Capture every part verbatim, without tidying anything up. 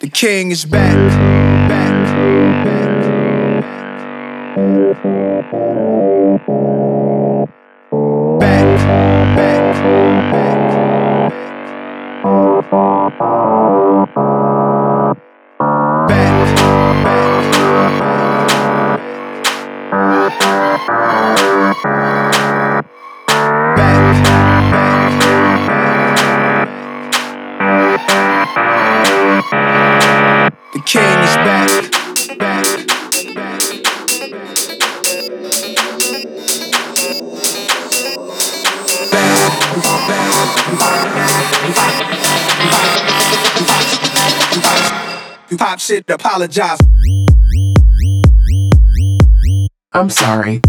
The king is back, back, back. Back, back, the king is back, back, back. Pop shit, apologize. I'm sorry.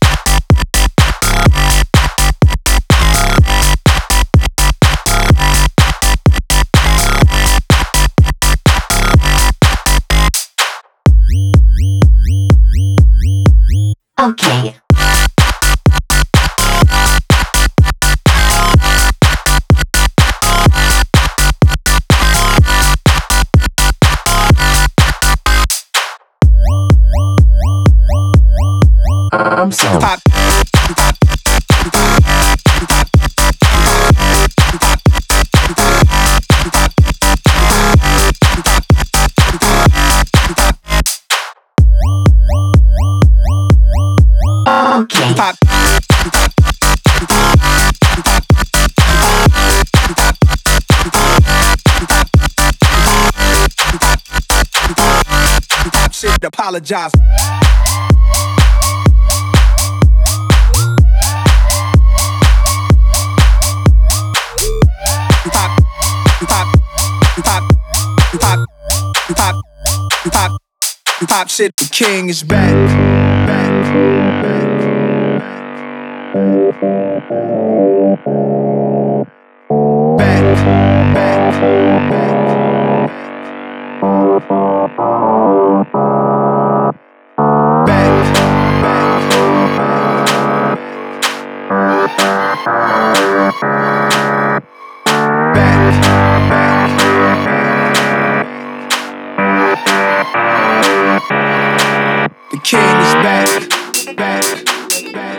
Okay. I'm sorry. Pop. Okay. Pop. Pop shit, apologize. Pop shit, the king is back, back, back. Back, back, the king is back, back, back.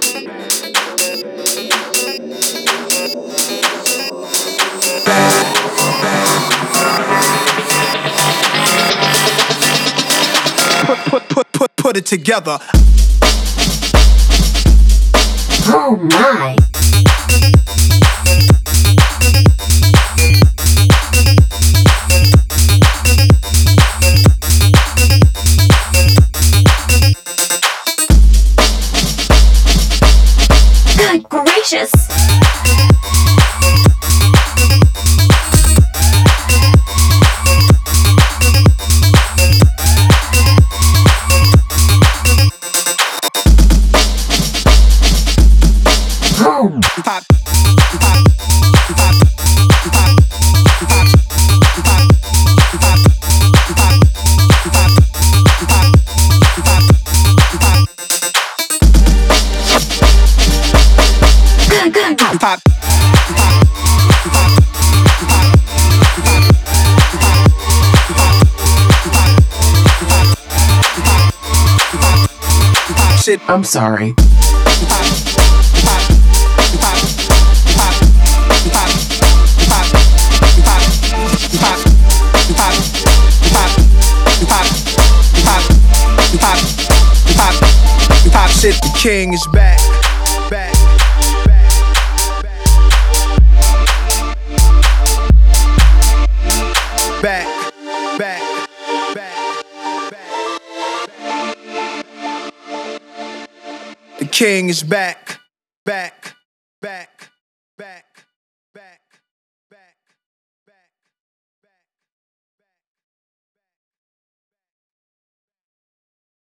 Put, put, put, put, put it together. Oh my. Good gracious. Home. Pop, pop, Good, good. pop. Shit, I'm sorry. Pop shit, the king is back, back, back, back, back, back, back. The king is back, back, back, back, back.